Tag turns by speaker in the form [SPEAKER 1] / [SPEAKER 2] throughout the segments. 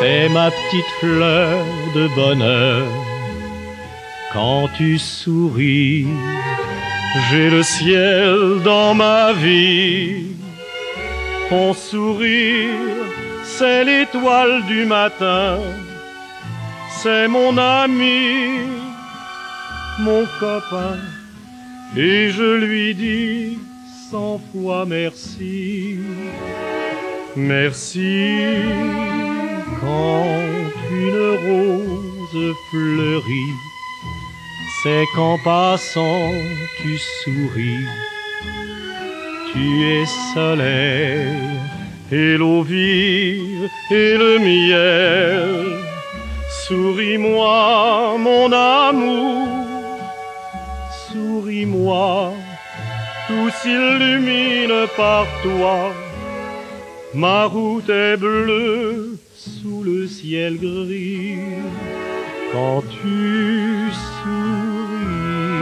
[SPEAKER 1] C'est ma petite fleur de bonheur. Quand tu souris, j'ai le ciel dans ma vie. Ton sourire, c'est l'étoile du matin. C'est mon ami, mon copain. Et je lui dis 100 fois merci. Merci quand une rose fleurit. C'est qu'en passant tu souris. Tu es soleil et l'eau vive et le miel. Souris-moi mon amour, souris-moi, tout s'illumine par toi. Ma route est bleue sous le ciel gris quand tu souris.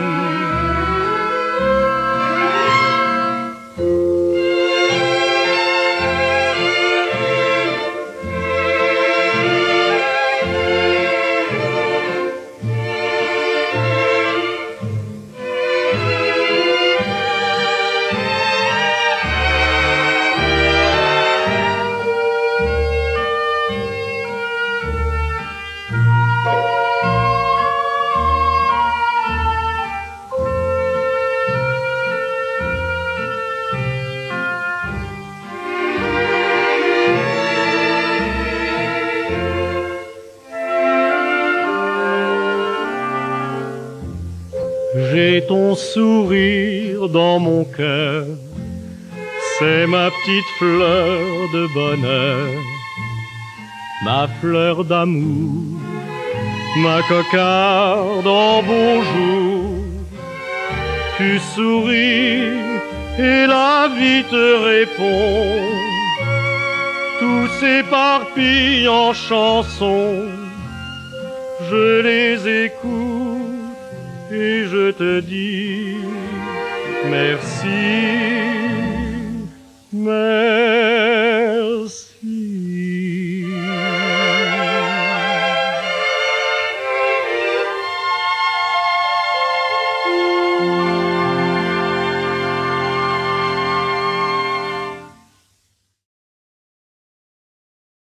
[SPEAKER 1] J'ai ton sourire dans mon cœur, c'est ma petite fleur de bonheur, ma fleur d'amour, ma cocarde en beau jour. Tu souris et la vie te répond, tout s'éparpille en chansons, je les écoute. Et je te dis merci, merci.